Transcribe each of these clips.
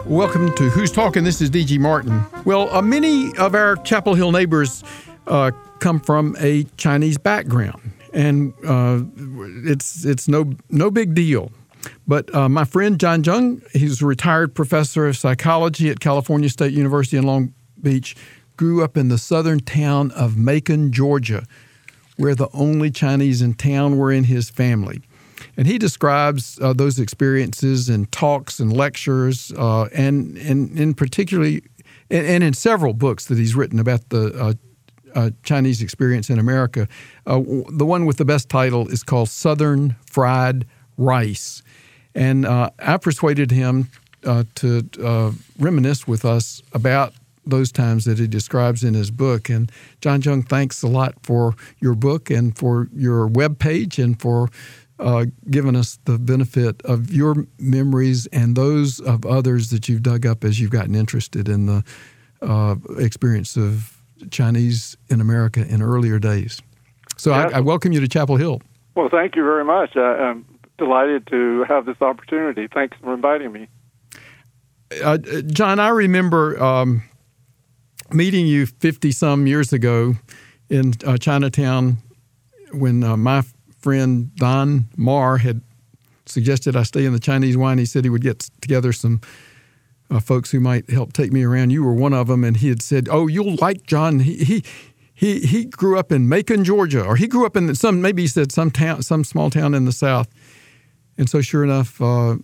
Welcome to Who's Talking? This is D.G. Martin. Well, many of our Chapel Hill neighbors come from a Chinese background, and it's no big deal. But my friend John Jung, he's a retired professor of psychology at California State University in Long Beach, grew up in the southern town of Macon, Georgia, where the only Chinese in town were in his family. And he describes those experiences in talks and lectures, and in particularly, and in several books that he's written about the Chinese experience in America. The one with the best title is called Southern Fried Rice. And I persuaded him to reminisce with us about those times that he describes in his book. And John Jung, thanks a lot for your book and for your webpage and for given us the benefit of your memories and those of others that you've dug up as you've gotten interested in the experience of Chinese in America in earlier days. So yes. I welcome you to Chapel Hill. Well, thank you very much. I'm delighted to have this opportunity. Thanks for inviting me. John, I remember meeting you 50-some years ago in Chinatown when my friend Don Marr had suggested I stay in the Chinese wine. He said he would get together some folks who might help take me around. You were one of them, and he had said, "Oh, you'll like John. He grew up in Macon, Georgia, or he grew up in some small town in the South." And so, sure enough,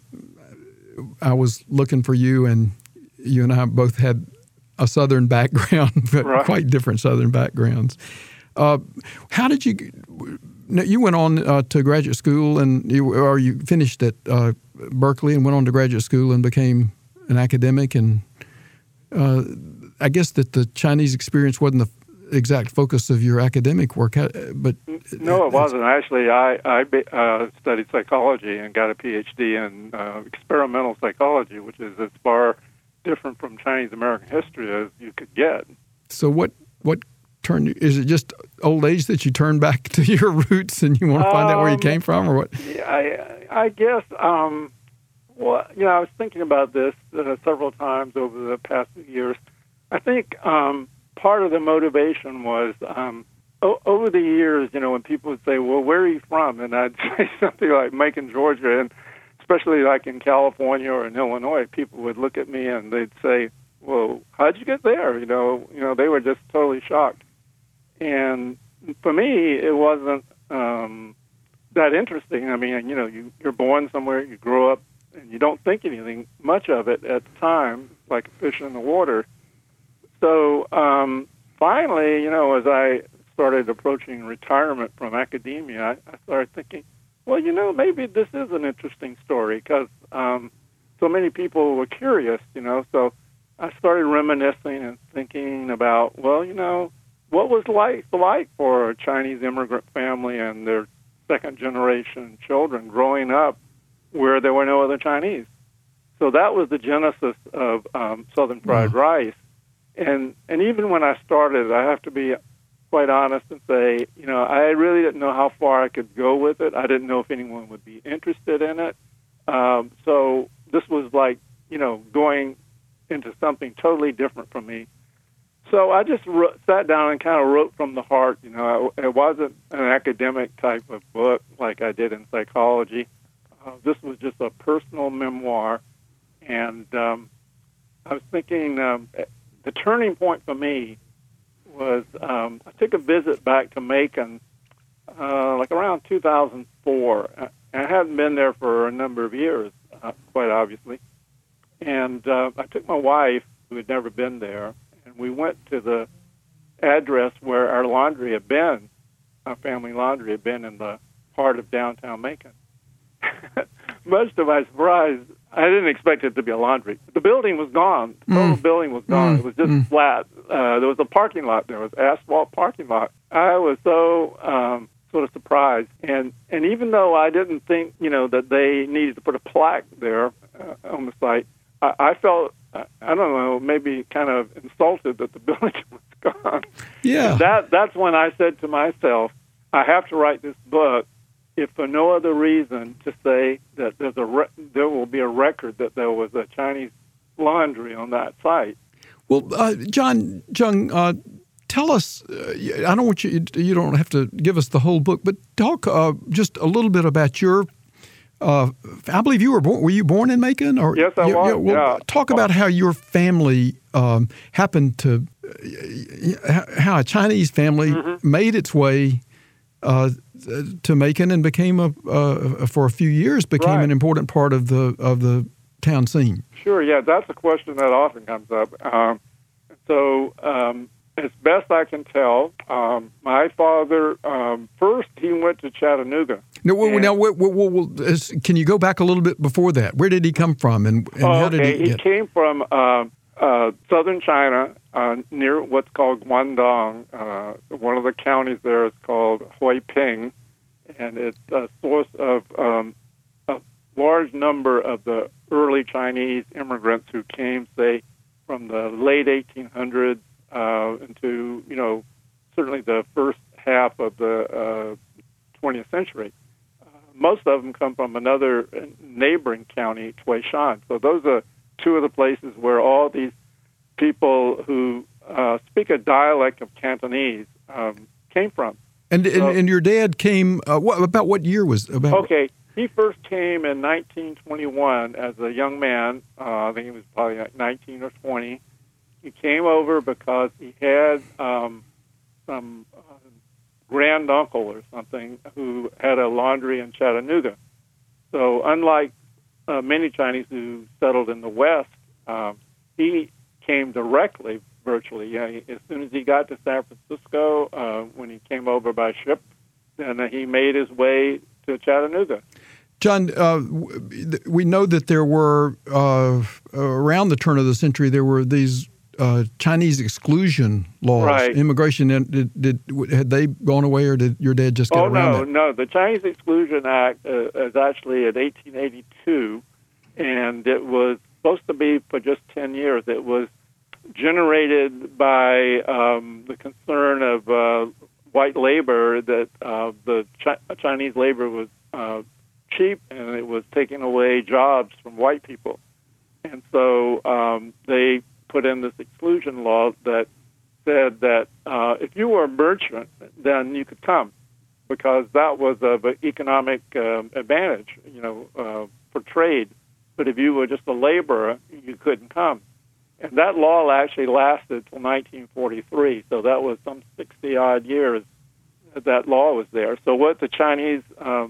I was looking for you, and you and I both had a Southern background, but right. Quite different Southern backgrounds. How did you? You went on to graduate school, and you finished at Berkeley and went on to graduate school and became an academic. And I guess that the Chinese experience wasn't the exact focus of your academic work, but no, it wasn't. Actually, I studied psychology and got a PhD in experimental psychology, which is as far different from Chinese American history as you could get. So what is it just old age that you turn back to your roots and you want to find out where you came from, or what? I guess, well, I was thinking about this several times over the past few years. I think part of the motivation was over the years, when people would say, well, where are you from? And I'd say something like Macon, Georgia, and especially like in California or in Illinois, people would look at me and they'd say, well, how'd you get there? They were just totally shocked. And for me, it wasn't that interesting. I mean, you're born somewhere, you grow up, and you don't think anything much of it at the time, like a fish in the water. So finally, as I started approaching retirement from academia, I started thinking, well, maybe this is an interesting story because so many people were curious, So I started reminiscing and thinking about, well, what was life like for a Chinese immigrant family and their second-generation children growing up where there were no other Chinese? So that was the genesis of Southern Fried Rice. And even when I started, I have to be quite honest and say, I really didn't know how far I could go with it. I didn't know if anyone would be interested in it. So this was like, going into something totally different from me. So I just sat down and kind of wrote from the heart. It wasn't an academic type of book like I did in psychology. This was just a personal memoir. And I was thinking the turning point for me was I took a visit back to Macon like around 2004. I hadn't been there for a number of years, quite obviously. And I took my wife, who had never been there, and we went to the address where our laundry had been. Our family laundry had been in the heart of downtown Macon. Much to my surprise, I didn't expect it to be a laundry. The building was gone. The total building was gone. It was just flat. There was a parking lot. There was asphalt parking lot. I was so sort of surprised. And even though I didn't think, that they needed to put a plaque there on the site, I felt, I don't know, maybe kind of insulted that the building was gone. Yeah. And that's when I said to myself, I have to write this book, if for no other reason, to say that there will be a record that there was a Chinese laundry on that site. Well, John Jung, tell us. I don't want you. You don't have to give us the whole book, but talk just a little bit about your. I believe you were born. Were you born in Macon? Or yes, I was. Yeah. Talk about how your family happened to. How a Chinese family made its way to Macon and became for a few years became an important part of the town scene. Sure, yeah, that's a question that often comes up. As best I can tell, my father, first he went to Chattanooga. Can you go back a little bit before that? Where did he come from, and how did he get? He came from southern China, near what's called Guangdong. One of the counties there is called Huiping, and it's a source of a large number of the early Chinese immigrants who came, say, from the late 1800s into, certainly the first half of the 20th century. Most of them come from another neighboring county, Tuishan. So those are two of the places where all these people who speak a dialect of Cantonese came from. And your dad came, about what year was about? Okay, he first came in 1921 as a young man. I think he was probably like 19 or 20. He came over because he had some granduncle or something who had a laundry in Chattanooga. So unlike many Chinese who settled in the West, he came directly, virtually. As soon as he got to San Francisco, when he came over by ship, then he made his way to Chattanooga. John, we know that there were, around the turn of the century, there were these Chinese exclusion laws, right. Immigration. Had they gone away, or did your dad just get around that? No. The Chinese Exclusion Act is actually in 1882, and it was supposed to be for just 10 years. It was generated by the concern of white labor, that the Chinese labor was cheap and it was taking away jobs from white people. And so they put in this exclusion law that said that if you were a merchant, then you could come, because that was of an economic advantage, for trade. But if you were just a laborer, you couldn't come. And that law actually lasted till 1943, so that was some 60-odd years that law was there. So what the Chinese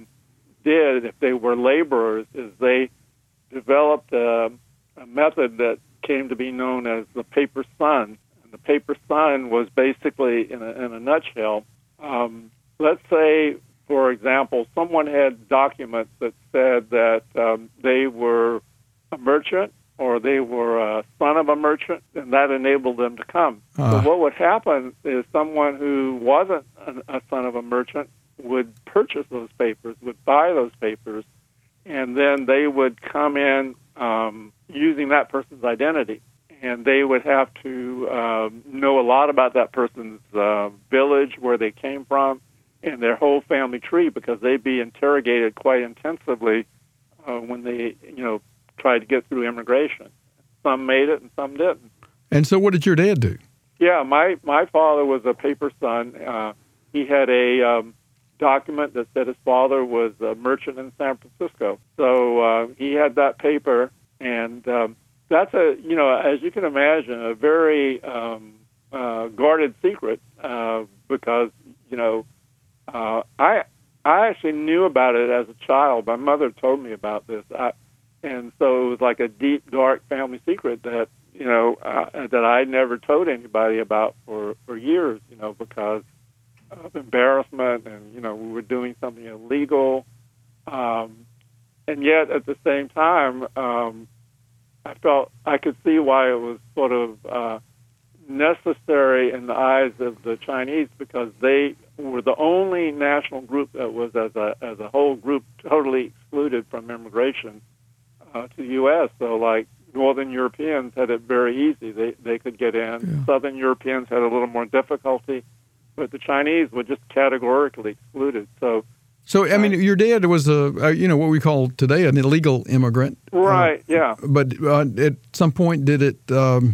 did, if they were laborers, is they developed a method that came to be known as the paper sun. And the paper sun was basically, in a nutshell, let's say, for example, someone had documents that said that they were a merchant or they were a son of a merchant, and that enabled them to come. So what would happen is someone who wasn't a son of a merchant would purchase those papers, would buy those papers, and then they would come in using that person's identity. And they would have to know a lot about that person's village, where they came from, and their whole family tree, because they'd be interrogated quite intensively when they, tried to get through immigration. Some made it and some didn't. And so what did your dad do? Yeah, my father was a paper son. He had a document that said his father was a merchant in San Francisco. So he had that paper, and that's as you can imagine, a very guarded secret, because, I actually knew about it as a child. My mother told me about this. And so it was like a deep, dark family secret that, that I never told anybody about for years, because of embarrassment, and, we were doing something illegal. And yet, at the same time, I felt I could see why it was sort of necessary in the eyes of the Chinese, because they were the only national group that was, as a whole group, totally excluded from immigration to the U.S. So, like, Northern Europeans had it very easy. They could get in. Yeah. Southern Europeans had a little more difficulty, but the Chinese were just categorically excluded. So So, I mean, your dad was what we call today an illegal immigrant. Right, yeah. But at some point, did the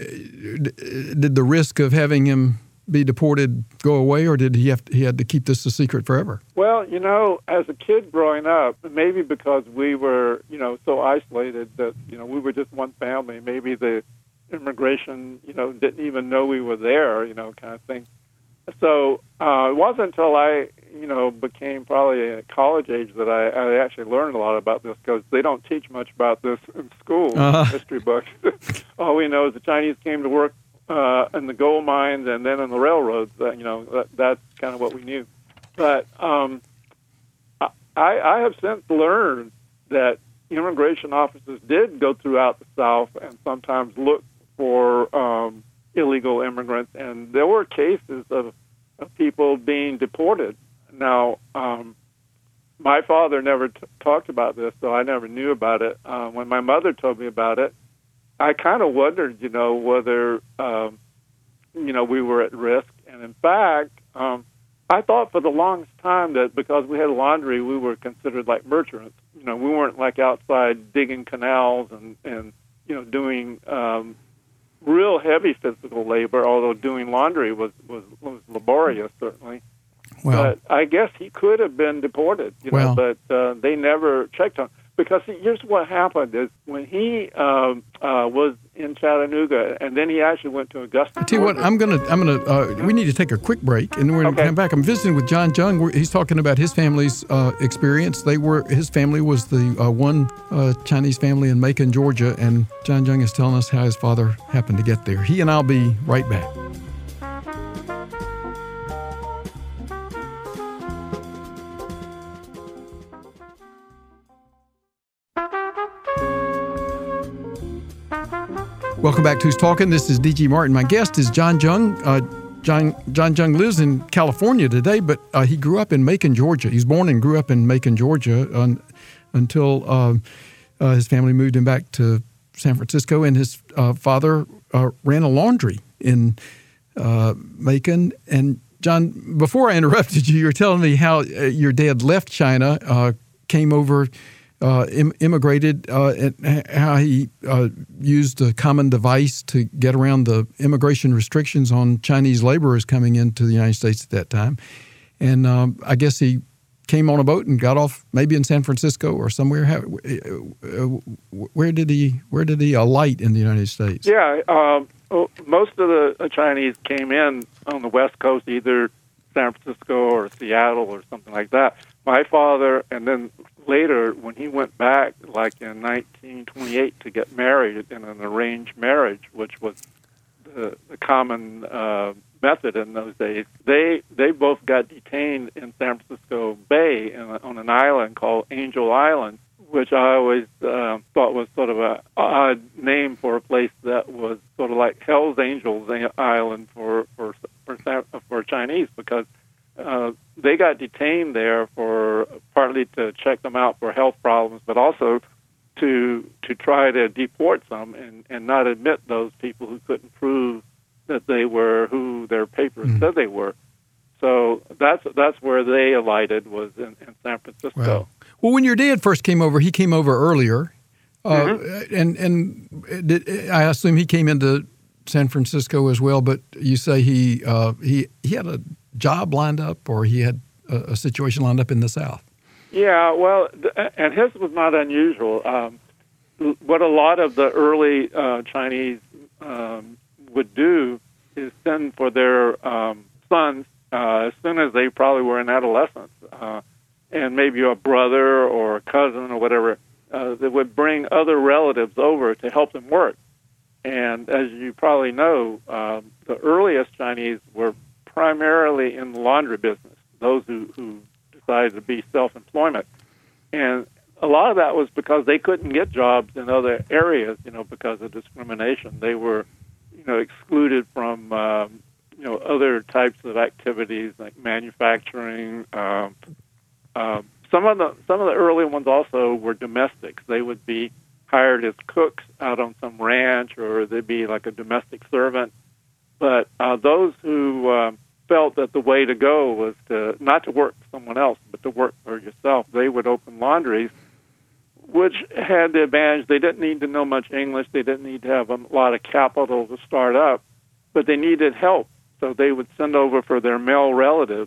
risk of having him be deported go away, or did he had to keep this a secret forever? Well, as a kid growing up, maybe because we were, so isolated that, we were just one family, maybe the immigration, didn't even know we were there, kind of thing. So it wasn't until I, became probably at college age that I actually learned a lot about this, because they don't teach much about this in school, history books. All we know is the Chinese came to work in the gold mines and then in the railroads. That's kind of what we knew. But I have since learned that immigration officers did go throughout the South and sometimes look for illegal immigrants, and there were cases of people being deported. Now, my father never talked about this, so I never knew about it. When my mother told me about it, I kind of wondered, whether, we were at risk. And in fact, I thought for the longest time that because we had laundry, we were considered like merchants. We weren't like outside digging canals and doing real heavy physical labor, although doing laundry was laborious, certainly. Well, but I guess he could have been deported, but they never checked on him. Because here's what happened is when he was in Chattanooga, and then he actually went to Augusta. I tell you what, we need to take a quick break, and we're going to come back. I'm visiting with John Jung. He's talking about his family's experience. His family was the one Chinese family in Macon, Georgia, and John Jung is telling us how his father happened to get there. He and I'll be right back. Welcome back to Who's Talking. This is D.G. Martin. My guest is John Jung. John Jung lives in California today, but he grew up in Macon, Georgia. He was born and grew up in Macon, Georgia until his family moved him back to San Francisco. And his father ran a laundry in Macon. And John, before I interrupted you, you were telling me how your dad left China, came over, immigrated, and how he used a common device to get around the immigration restrictions on Chinese laborers coming into the United States at that time. And I guess he came on a boat and got off maybe in San Francisco or somewhere. Where did he alight in the United States? Yeah, most of the Chinese came in on the West Coast, either San Francisco or Seattle or something like that. My father, and then later, when he went back, like in 1928, to get married in an arranged marriage, which was the common method in those days, they both got detained in San Francisco Bay on an island called Angel Island, which I always thought was sort of an odd name for a place that was sort of like Hell's Angels Island for Chinese, because they got detained there for partly to check them out for health problems, but also to try to deport some and not admit those people who couldn't prove that they were who their papers said they were. So that's where they alighted, was in San Francisco. Well, when your dad first came over, he came over earlier, and I assume he came into San Francisco as well. But you say he had a job lined up, or he had a situation lined up in the South. Yeah, well, and his was not unusual. What a lot of the early Chinese would do is send for their sons as soon as they probably were in adolescence, and maybe a brother or a cousin or whatever, that would bring other relatives over to help them work. And as you probably know, the earliest Chinese were primarily in the laundry business, those who decided to be self-employment. And a lot of that was because they couldn't get jobs in other areas, because of discrimination. They were, excluded from, other types of activities like manufacturing. Some of the early ones also were domestics. They would be hired as cooks out on some ranch, or they'd be like a domestic servant. But those who felt that the way to go was to not to work for someone else, but to work for yourself. They would open laundries, which had the advantage they didn't need to know much English. They didn't need to have a lot of capital to start up, but they needed help. So they would send over for their male relatives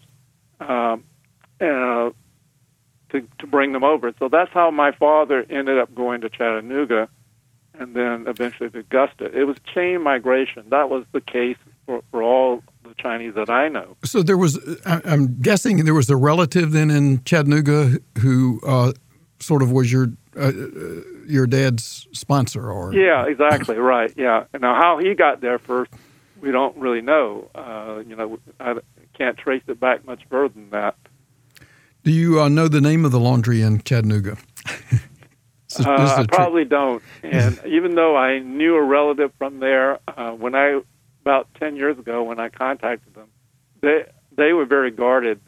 to bring them over. So that's how my father ended up going to Chattanooga and then eventually to Augusta. It was chain migration. That was the case for all the Chinese that I know. So there was, I'm guessing there was a relative then in Chattanooga who sort of was your dad's sponsor, or? Yeah, exactly, right, yeah. Now, how he got there first, we don't really know. I can't trace it back much further than that. Do you know the name of the laundry in Chattanooga? I probably don't. And even though I knew a relative from there, about 10 years ago when I contacted them, they were very guarded.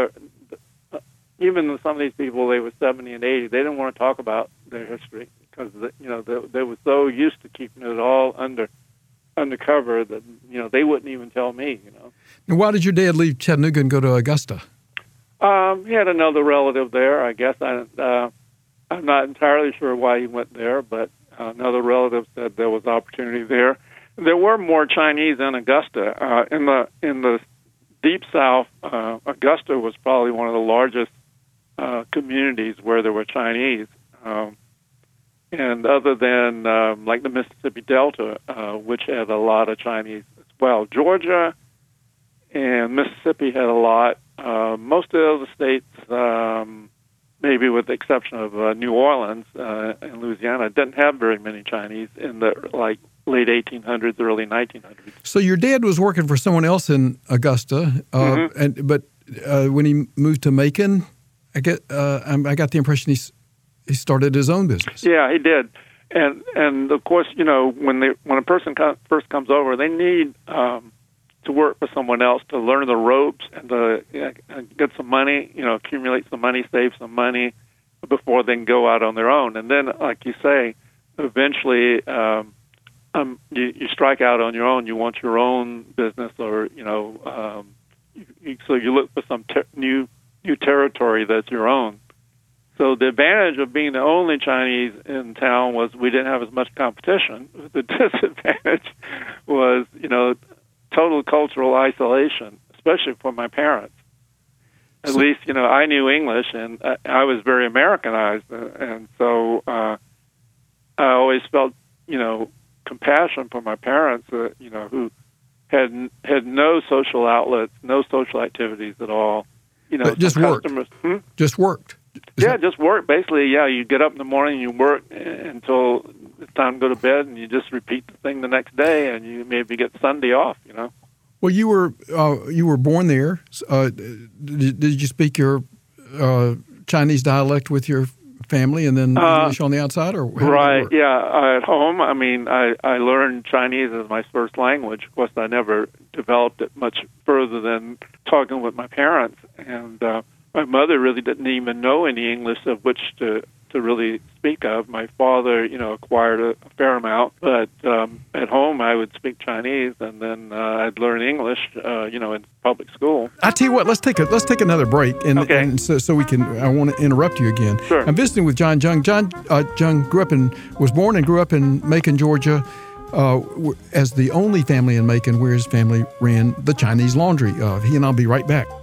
Even some of these people, they were 70 and 80. They didn't want to talk about their history because they were so used to keeping it all undercover that they wouldn't even tell me. And why did your dad leave Chattanooga and go to Augusta? He had another relative there. I guess I'm not entirely sure why he went there, but another relative said there was opportunity there. There were more Chinese in Augusta. In the Deep South, Augusta was probably one of the largest communities where there were Chinese. And other than like the Mississippi Delta, which had a lot of Chinese as well. Georgia and Mississippi had a lot. Most of the other states, maybe with the exception of New Orleans and Louisiana, didn't have very many Chinese in the late 1800s, early 1900s. So your dad was working for someone else in Augusta, but when he moved to Macon, I got the impression he started his own business. Yeah, he did, and of course, when a person first comes over, they need to work for someone else to learn the ropes and to get some money, accumulate some money, save some money before they can go out on their own. And then, like you say, eventually you strike out on your own. You want your own business, or so you look for some new territory that's your own. So the advantage of being the only Chinese in town was we didn't have as much competition. The disadvantage was, total cultural isolation, especially for my parents. At least, I knew English, and I was very Americanized, and so I always felt, compassion for my parents, who had no social outlets, no social activities at all. Just worked. Just worked. Just work. Basically, you get up in the morning, you work until it's time to go to bed, and you just repeat the thing the next day, and you maybe get Sunday off, Well, you were born there. Did you speak your Chinese dialect with your family and then English on the outside, or how right? Yeah, at home. I mean, I learned Chinese as my first language. Of course, I never developed it much further than talking with my parents, and my mother really didn't even know any English of which to really speak of. My father, acquired a fair amount, but at home I would speak Chinese, and then I'd learn English, in public school. I tell you what, let's take another break, and so we can. I want to interrupt you again. Sure. I'm visiting with John Jung. John Jung was born and grew up in Macon, Georgia, as the only family in Macon where his family ran the Chinese laundry. He and I'll be right back.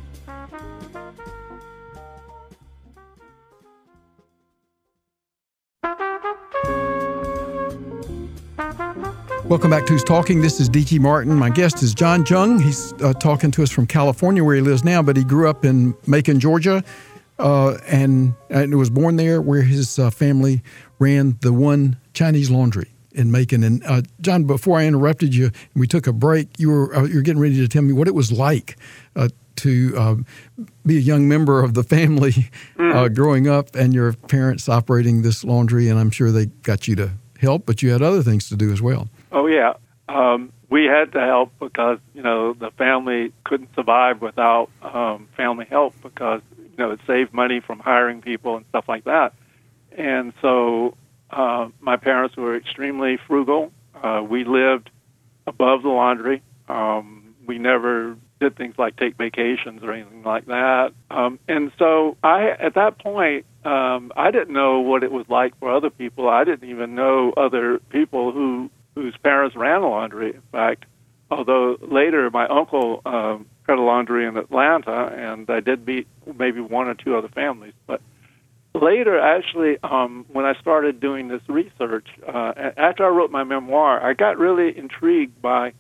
Welcome back to Who's Talking. This is D.G. Martin. My guest is John Jung. He's talking to us from California, where he lives now, but he grew up in Macon, Georgia, and was born there, where his family ran the one Chinese laundry in Macon. And John, before I interrupted you, we took a break. You're getting ready to tell me what it was like to be a young member of the family growing up, and your parents operating this laundry. And I'm sure they got you to help, but you had other things to do as well. Oh, yeah. We had to help because, the family couldn't survive without family help because, it saved money from hiring people and stuff like that. And so my parents were extremely frugal. We lived above the laundry. We never did things like take vacations or anything like that. And so at that point, I didn't know what it was like for other people. I didn't even know other people whose parents ran a laundry. In fact, although later my uncle had a laundry in Atlanta, and I did meet maybe one or two other families. But later, actually, when I started doing this research, after I wrote my memoir, I got really intrigued by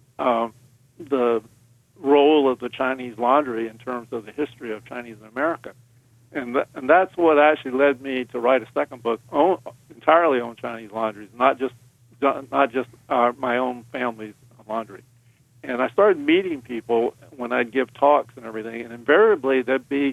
the role of the Chinese laundry in terms of the history of Chinese in America. And that's what actually led me to write a second book entirely on Chinese laundries, not just my own family's laundry. And I started meeting people when I'd give talks and everything, and invariably there'd be,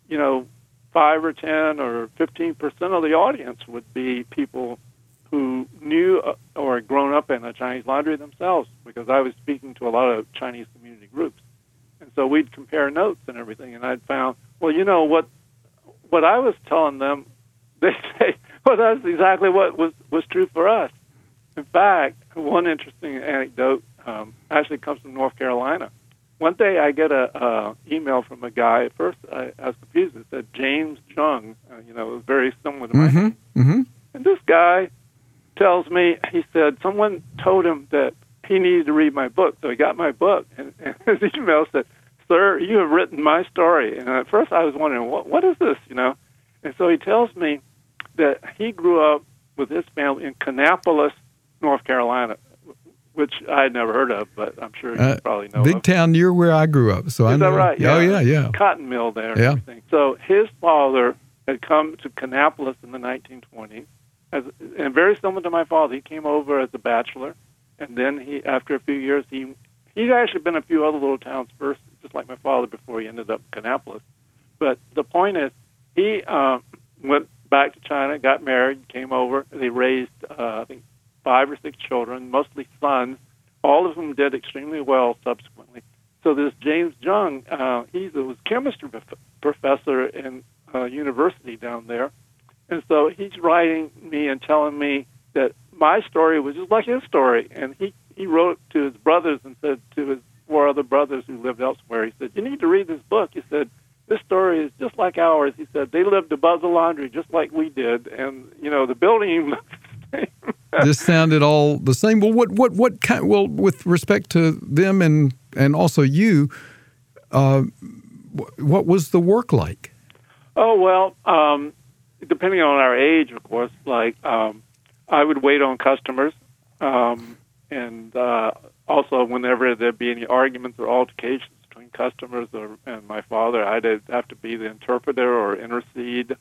5 or 10 or 15% of the audience would be people who knew or had grown up in a Chinese laundry themselves, because I was speaking to a lot of Chinese community groups. And so we'd compare notes and everything, and I'd found, well, what I was telling them, they say, well, that's exactly what was true for us. In fact, one interesting anecdote actually comes from North Carolina. One day I get a email from a guy. At first I was confused. It said James Jung. It was very similar to my name. Mm-hmm. And this guy tells me, he said, someone told him that he needed to read my book. So he got my book. And his email said, "Sir, you have written my story." And at first I was wondering, what is this, And so he tells me that he grew up with his family in Kannapolis, North Carolina, which I had never heard of, but I'm sure you probably know big of. town near where I grew up. So I know. Is that right? Yeah. Oh, yeah. Cotton mill there and Yeah. everything. So his father had come to Kannapolis in the 1920s, and very similar to my father. He came over as a bachelor, and then after a few years, he'd actually been a few other little towns first, just like my father, before he ended up in Kannapolis. But the point is, he went back to China, got married, came over. They raised, I think, 5 or 6 children, mostly sons, all of whom did extremely well subsequently. So this James Jung, he was a chemistry professor in a university down there. And so he's writing me and telling me that my story was just like his story. And he wrote to his brothers and said to his 4 other brothers who lived elsewhere, he said, "You need to read this book." He said, "This story is just like ours." He said, "They lived above the laundry just like we did. And, the building looks the same." This sounded all the same. Well, what kind? Well, with respect to them and also you, what was the work like? Oh, well, depending on our age, of course, like I would wait on customers, and also whenever there'd be any arguments or altercations between customers and my father, I'd have to be the interpreter or intercede.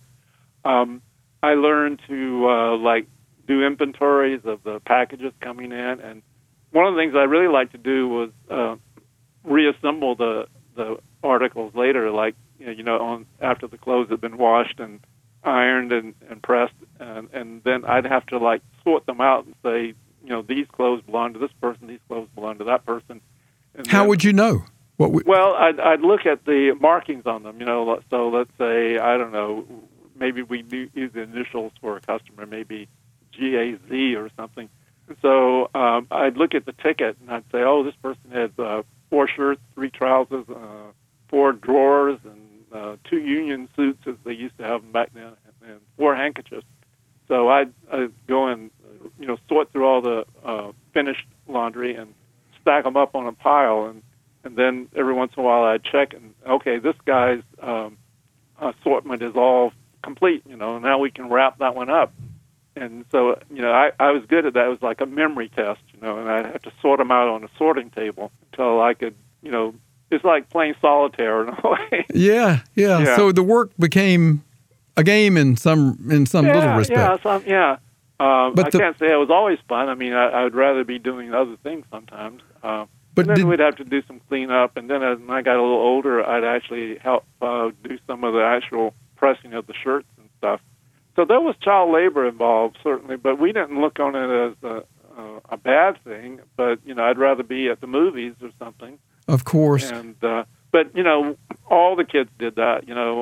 I learned to do inventories of the packages coming in, and one of the things I really liked to do was reassemble the articles later, after the clothes had been washed and ironed and pressed, and then I'd have to sort them out and say, these clothes belong to this person, these clothes belong to that person. And how would you know? Well, I'd look at the markings on them. So let's say, I don't know, maybe we use the initials for a customer, maybe GAZ or something. And so I'd look at the ticket and I'd say, oh, this person has 4 shirts, 3 trousers, 4 drawers, and 2 union suits, as they used to have them back then, and 4 handkerchiefs. So I'd go and sort through all the finished laundry and stack them up on a pile, and then every once in a while I'd check and, okay, this guy's assortment is all complete, now we can wrap that one up. And so, I was good at that. It was like a memory test, and I'd have to sort them out on a sorting table until I could, it's like playing solitaire in a way. Yeah. So the work became a game in some little respect. But I can't say it was always fun. I mean, I would rather be doing other things sometimes. But then we'd have to do some cleanup, and then as I got a little older, I'd actually help do some of the actual pressing of the shirts and stuff. So there was child labor involved, certainly, but we didn't look on it as a bad thing. But, I'd rather be at the movies or something. Of course. And but, all the kids did that,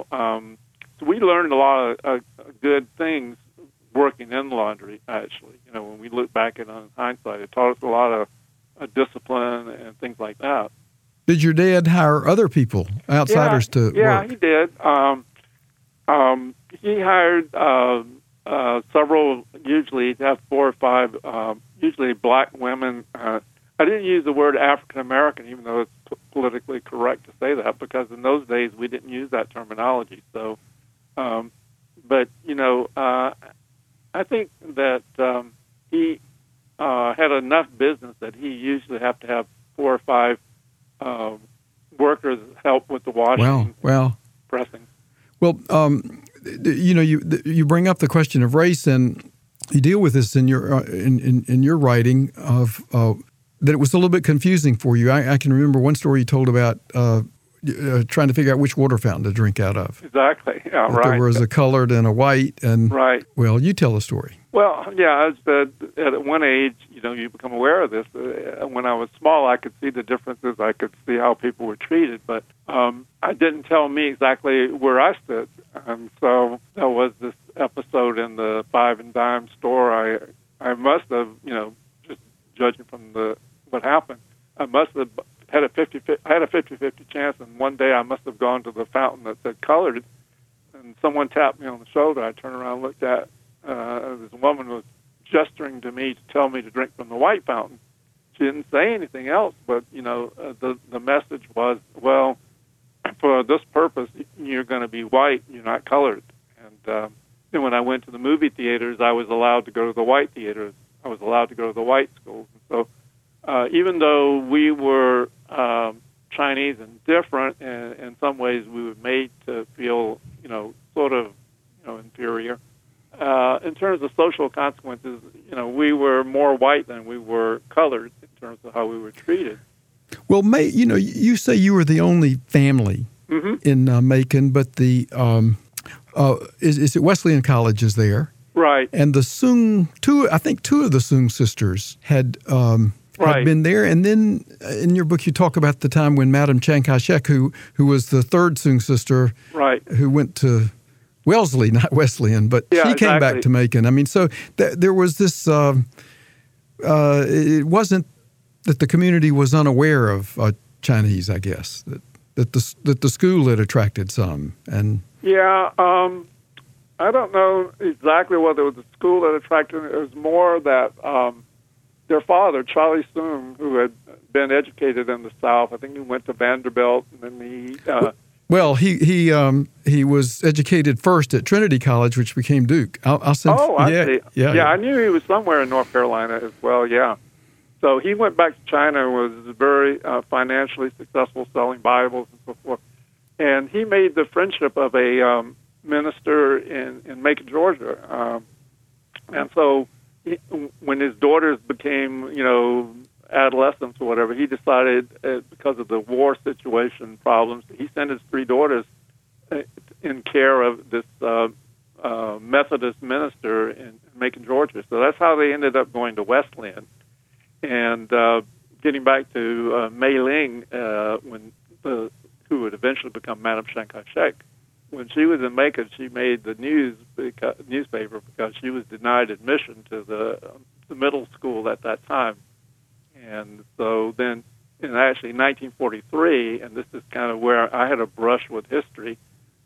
So we learned a lot of good things working in laundry, actually. When we look back at it in hindsight, it taught us a lot of discipline and things like that. Did your dad hire other people, outsiders, to work? Yeah, he did. He hired several, usually he'd have 4 or 5, usually black women. I didn't use the word African American, even though it's politically correct to say that, because in those days we didn't use that terminology. So, but I think that he had enough business that he usually have to have 4 or 5 workers help with the washing, pressing. Well, you bring up the question of race, and you deal with this in your in your writing of that it was a little bit confusing for you. I can remember one story you told about trying to figure out which water fountain to drink out of. Exactly. Yeah, right. There was a colored and a white, and right. Well, you tell the story. Well, yeah, at one age, you become aware of this. When I was small, I could see the differences. I could see how people were treated, but I didn't tell me exactly where I stood. So there was this episode in the Five and Dime store. I must have, just judging from what happened, I must have had a 50-50 chance, and one day I must have gone to the fountain that said colored, and someone tapped me on the shoulder. I turned around and looked at this woman was gesturing to me to tell me to drink from the white fountain. She didn't say anything else, but the message was, well, for this purpose, you're going to be white, you're not colored. And then when I went to the movie theaters, I was allowed to go to the white theaters. I was allowed to go to the white schools. And so even though we were Chinese and different, and in some ways we were made to feel, sort of, inferior, in terms of social consequences, we were more white than we were colored in terms of how we were treated. Well, you say you were the only family in Macon, but the is it Wesleyan College is there, right? And the Soong, I think two of the Soong sisters had been there. And then in your book, you talk about the time when Madam Chiang Kai-shek, who was the third Soong sister, right, who went to Wellesley, not Wesleyan, but she came back to Macon. I mean, so there was this. It wasn't that the community was unaware of Chinese, I guess. That the school had attracted some, and I don't know exactly whether it was the school that attracted it. It was more that their father, Charlie Soong, who had been educated in the South, I think he went to Vanderbilt, and then he. Well, he was educated first at Trinity College, which became Duke. I'll send. Oh, I see. Yeah, I knew he was somewhere in North Carolina as well. Yeah, so he went back to China and was very financially successful, selling Bibles and so forth. And he made the friendship of a minister in Macon, Georgia. And so when his daughters became, adolescents or whatever, he decided, because of the war situation problems, he sent his 3 daughters in care of this Methodist minister in Macon, Georgia. So that's how they ended up going to Wesleyan. And getting back to Mei Ling, who would eventually become Madam Chiang Kai-shek, when she was in Macon, she made the newspaper because she was denied admission to the middle school at that time. And so then, in 1943, and this is kind of where I had a brush with history,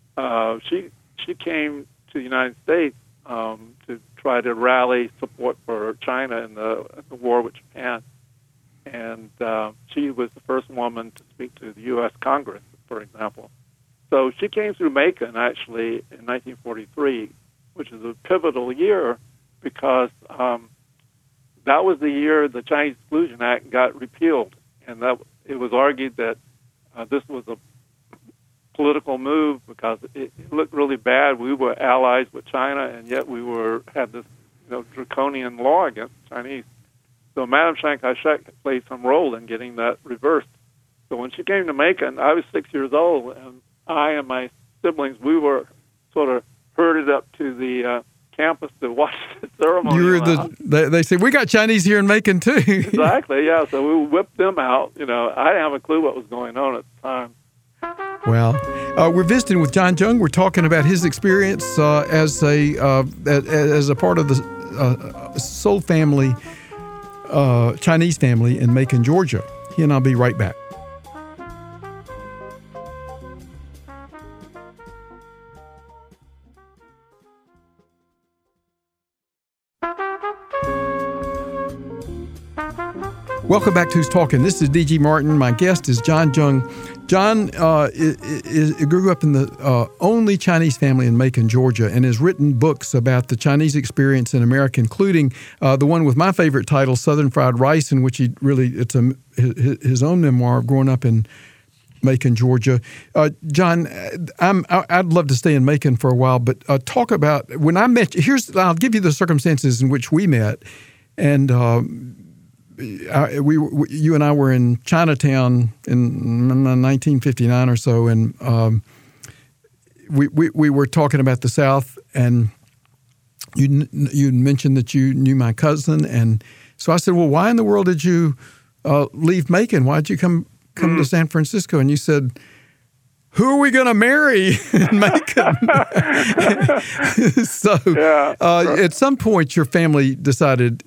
she came to the United States to try to rally support for China in the war with Japan. And she was the first woman to speak to the U.S. Congress, for example. So she came through Macon, actually, in 1943, which is a pivotal year because that was the year the Chinese Exclusion Act got repealed, and that it was argued that this was a political move because it looked really bad. We were allies with China, and yet we had this draconian law against the Chinese. So Madam Chiang Kai-shek played some role in getting that reversed. So when she came to Macon, I was 6 years old, and I and my siblings, we were sort of herded up to the campus to watch the ceremony. They said, we got Chinese here in Macon, too. Exactly, yeah. So we whipped them out. I didn't have a clue what was going on at the time. Well, we're visiting with John Jung. We're talking about his experience as a part of the Soul family, Chinese family in Macon, Georgia. He and I'll be right back. Welcome back to Who's Talking. This is D.G. Martin. My guest is John Jung. John grew up in the only Chinese family in Macon, Georgia, and has written books about the Chinese experience in America, including the one with my favorite title, Southern Fried Rice, in which it's his own memoir of growing up in Macon, Georgia. John, I'd love to stay in Macon for a while, but talk about when I met you. I'll give you the circumstances in which we met, and you and I were in Chinatown in 1959 or so, and we were talking about the South, and you mentioned that you knew my cousin, and so I said, well, why in the world did you leave Macon? Why did you come to San Francisco? And you said, who are we going to marry in Macon? So at some point, your family decided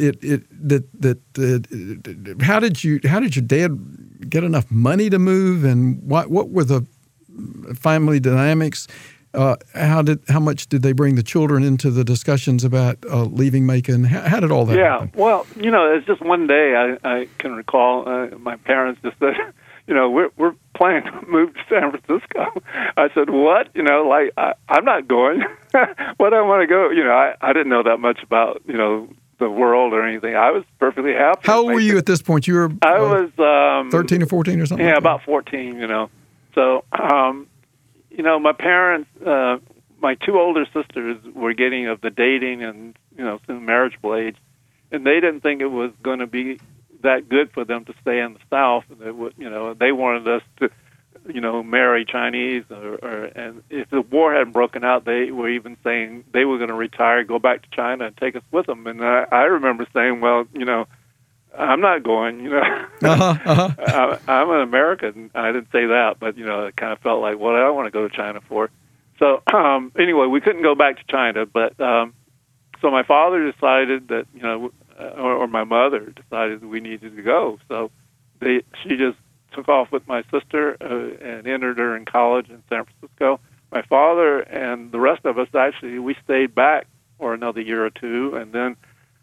how did your dad get enough money to move, and what were the family dynamics? How much did they bring the children into the discussions about leaving Macon? How did all that happen? Well, it's just one day I can recall my parents just said, we're planning to move to San Francisco. I said, what? I'm not going. What do I want to go? I didn't know that much about, the world or anything. I was perfectly happy. How old were you at this point? You were I was 13 or 14 or something? Yeah, like about 14, So, my parents, my two older sisters were getting of the dating and, soon marriageable age, and they didn't think it was going to be that good for them to stay in the South. And they wanted us to, marry Chinese, and if the war hadn't broken out, they were even saying they were going to retire, go back to China, and take us with them. And I remember saying, well, I'm not going. I'm an American. I didn't say that, but it kind of felt like, what do I want to go to China for? So anyway, we couldn't go back to China, but so my father decided that or my mother decided that we needed to go. So she just took off with my sister and entered her in college in San Francisco. My father and the rest of us, actually, we stayed back for another year or two, and then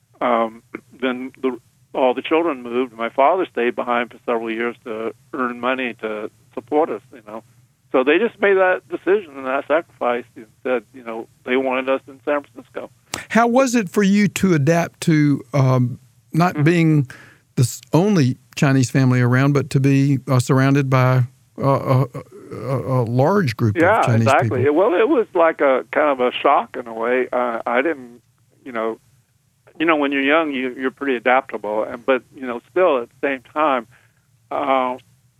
all the children moved. My father stayed behind for several years to earn money to support us, So they just made that decision and that sacrifice and said, they wanted us in San Francisco. How was it for you to adapt to not being the only Chinese family around, but to be surrounded by a large group of Chinese exactly. people? Well, it was like a kind of a shock in a way. I didn't, when you're young, you're pretty adaptable, but still at the same time, I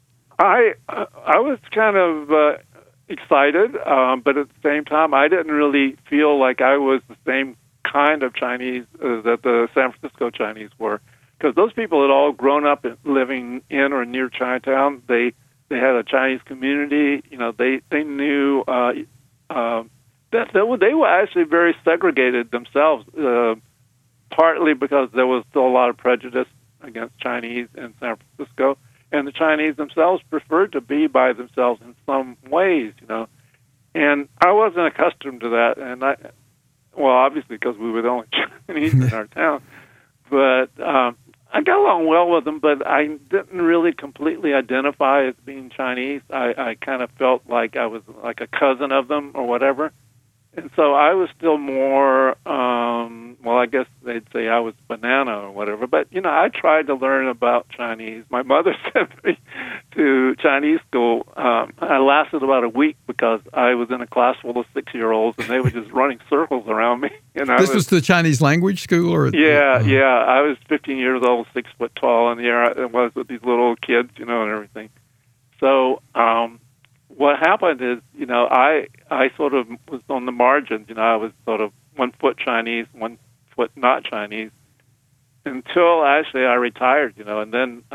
was kind of excited, but at the same time, I didn't really feel like I was the same kind of Chinese that the San Francisco Chinese were, because those people had all grown up living in or near Chinatown. They had a Chinese community. They knew that they were actually very segregated themselves. Partly because there was still a lot of prejudice against Chinese in San Francisco, and the Chinese themselves preferred to be by themselves in some ways, And I wasn't accustomed to that, and obviously because we were the only Chinese in our town. But I got along well with them, but I didn't really completely identify as being Chinese. I kind of felt like I was like a cousin of them or whatever. And so I was still more, I guess they'd say I was banana or whatever. But, I tried to learn about Chinese. My mother sent me to Chinese school. I lasted about a week because I was in a class full of 6-year-olds, and they were just running circles around me. And this was the Chinese language school? Yeah. I was 15 years old, 6 foot tall, and here I was with these little kids, and everything. So, what happened is, I sort of was on the margins. I was sort of 1 foot Chinese, 1 foot not Chinese, until actually I retired. And then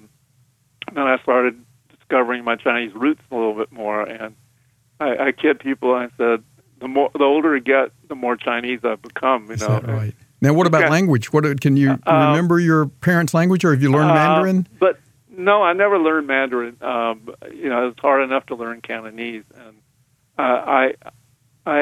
I started discovering my Chinese roots a little bit more. And I kid people. And I said, the older I get, the more Chinese I've become. Is that right? Now, what about language? Can you remember your parents' language, or have you learned Mandarin? No, I never learned Mandarin. It's hard enough to learn Cantonese, and I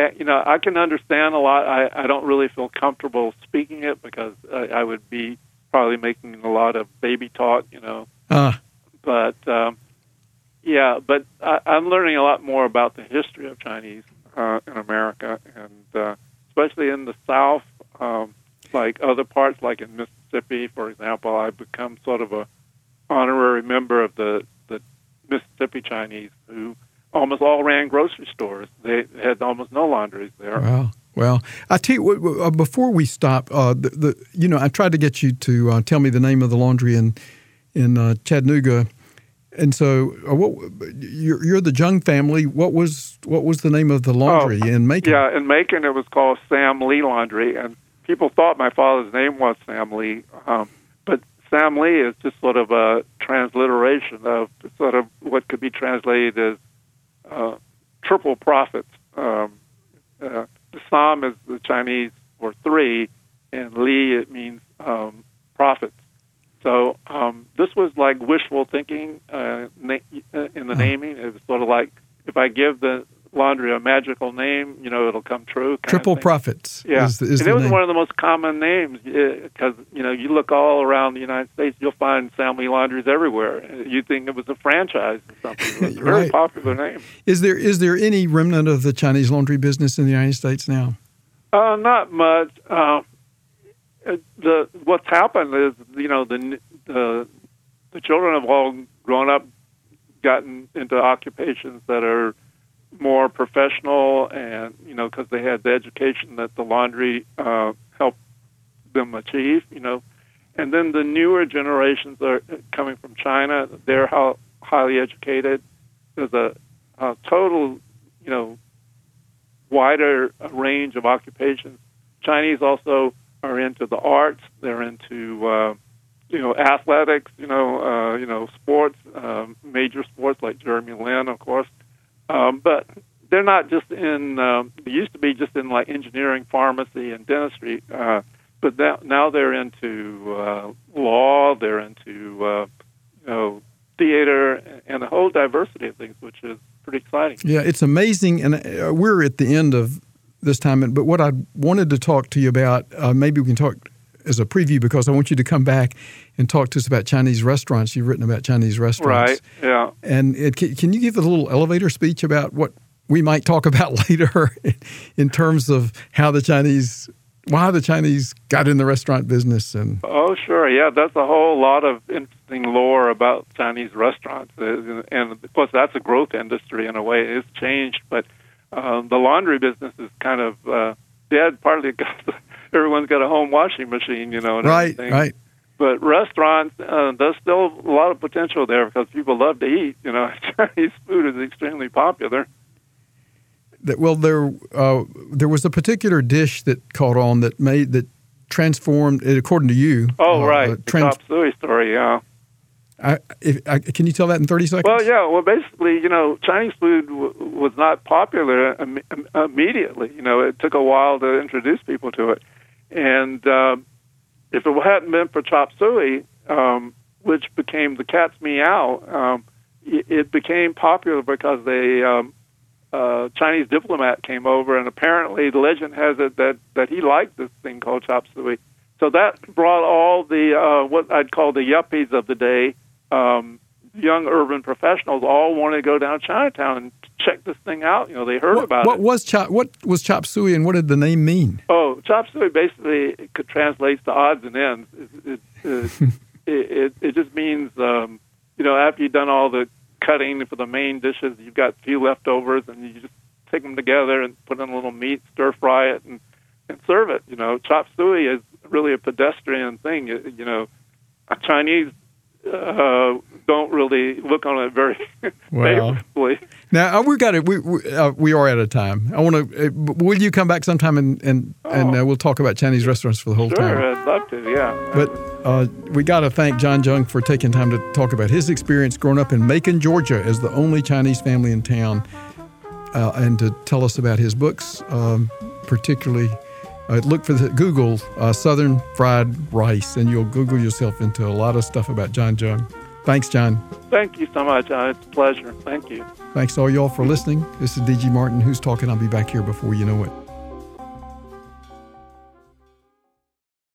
can understand a lot. I don't really feel comfortable speaking it because I would be probably making a lot of baby talk, But but I'm learning a lot more about the history of Chinese in America, and especially in the South, like other parts, like in Mississippi, for example. I've become sort of a honorary member of the Mississippi Chinese, who almost all ran grocery stores. They had almost no laundries there. Wow. Well, I tell you what, before we stop, I tried to get you to tell me the name of the laundry in Chattanooga, and so you're the Jung family. What was the name of the laundry in Macon? Yeah, in Macon it was called Sam Lee Laundry, and people thought my father's name was Sam Lee, but Sam Lee is just sort of a transliteration of sort of what could be translated as triple profits. The Sam is the Chinese for three, and Li, it means profits. So this was like wishful thinking in the naming. It was sort of like, if I give the laundry a magical name, it'll come true. Triple profits. Yeah, is and it was name. one of the most common names because you look all around the United States, you'll find Sam Lee laundries everywhere. You'd think it was a franchise or something. It was a very popular name. Is there any remnant of the Chinese laundry business in the United States now? Not much. What's happened is the children have all grown up, gotten into occupations that are more professional, and because they had the education that the laundry helped them achieve. And then the newer generations are coming from China. They're highly educated. There's a total wider range of occupations. Chinese also are into the arts. They're into athletics. Sports, major sports like Jeremy Lin, of course. But they're not just in. They used to be just in like engineering, pharmacy, and dentistry. But now they're into law. They're into theater and a whole diversity of things, which is pretty exciting. Yeah, it's amazing, and we're at the end of this time. But what I wanted to talk to you about, maybe we can talk as a preview, because I want you to come back and talk to us about Chinese restaurants. You've written about Chinese restaurants. Right, yeah. And can you give a little elevator speech about what we might talk about later in terms of why the Chinese got in the restaurant business? Oh, sure, yeah. That's a whole lot of interesting lore about Chinese restaurants. And, of course, that's a growth industry in a way. It's changed, but the laundry business is kind of dead, partly because everyone's got a home washing machine, and everything. Right. But restaurants, there's still a lot of potential there because people love to eat. Chinese food is extremely popular. Well, there was a particular dish that caught on that transformed it, according to you. Oh, right. The chop suey story, yeah. Can you tell that in 30 seconds? Well, yeah. Well, basically, Chinese food was not popular immediately. It took a while to introduce people to it. And if it hadn't been for chop suey, which became the cat's meow, it became popular because Chinese diplomat came over, and apparently the legend has it that he liked this thing called chop suey. So that brought all the what I'd call the yuppies of the day, young urban professionals, all wanted to go down Chinatown and check this thing out. They heard about it. What was chop suey, and what did the name mean? Oh, chop suey basically could translate to odds and ends. It just means after you've done all the cutting for the main dishes, you've got a few leftovers, and you just take them together and put in a little meat, stir fry it, and serve it. Chop suey is really a pedestrian thing. Chinese don't really look on it very favorably. Now we are out of time. I want to. Will you come back sometime and we'll talk about Chinese restaurants for the whole time? Sure, I'd love to. Yeah. But we got to thank John Jung for taking time to talk about his experience growing up in Macon, Georgia, as the only Chinese family in town, and to tell us about his books, particularly. Look for Google Southern Fried Rice, and you'll Google yourself into a lot of stuff about John Jung. Thanks, John. Thank you so much. It's a pleasure. Thank you. Thanks all y'all for listening. This is D.G. Martin, Who's Talking. I'll be back here before you know it.